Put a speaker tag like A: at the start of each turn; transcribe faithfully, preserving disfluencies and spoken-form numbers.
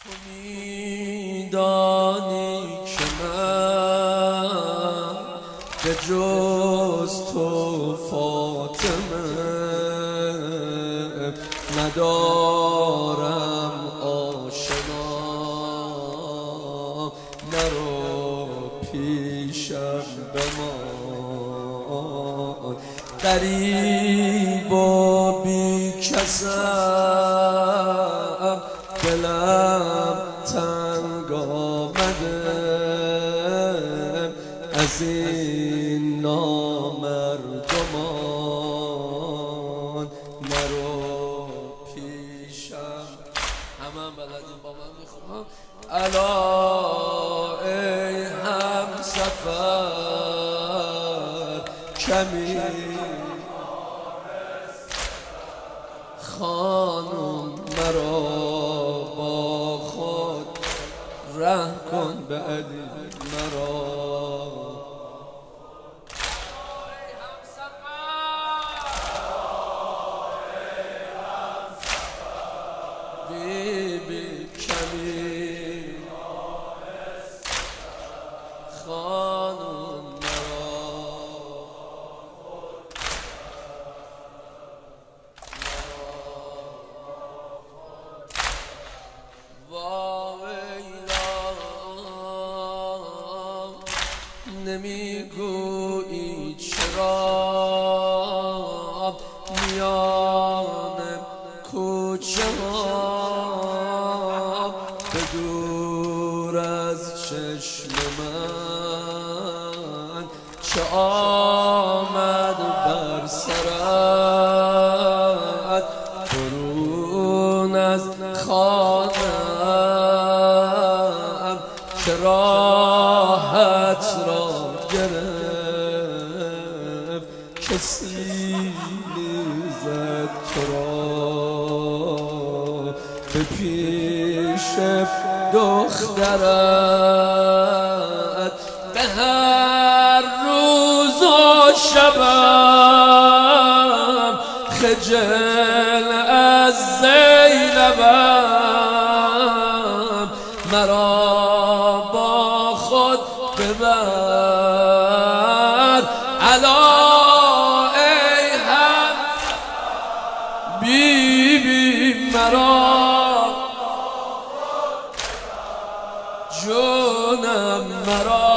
A: تو میدانی که من به جز تو فاطمه ندارم آشنا، نرو پیشم بمان، غریب و بی کسم، دلم تنگ آمده از این نامردمان، نرو پیشم. همه هم بلدیم با من میخونم. الا ای هم سفر کمی خانم، مرا با خود ره کن به علی مرا. بی بی کمی خانم نمیگویی چرا میان کوچه ها به دور از چشم من چه آمد بر سرت، برون از خانم که راحت را گرفت، کسی زد تو را به پیش دخترت، به هر روز و شبم خجل از زینبم، مرا با خود ببر. الا ای هم بی بی مرا، جونم مرا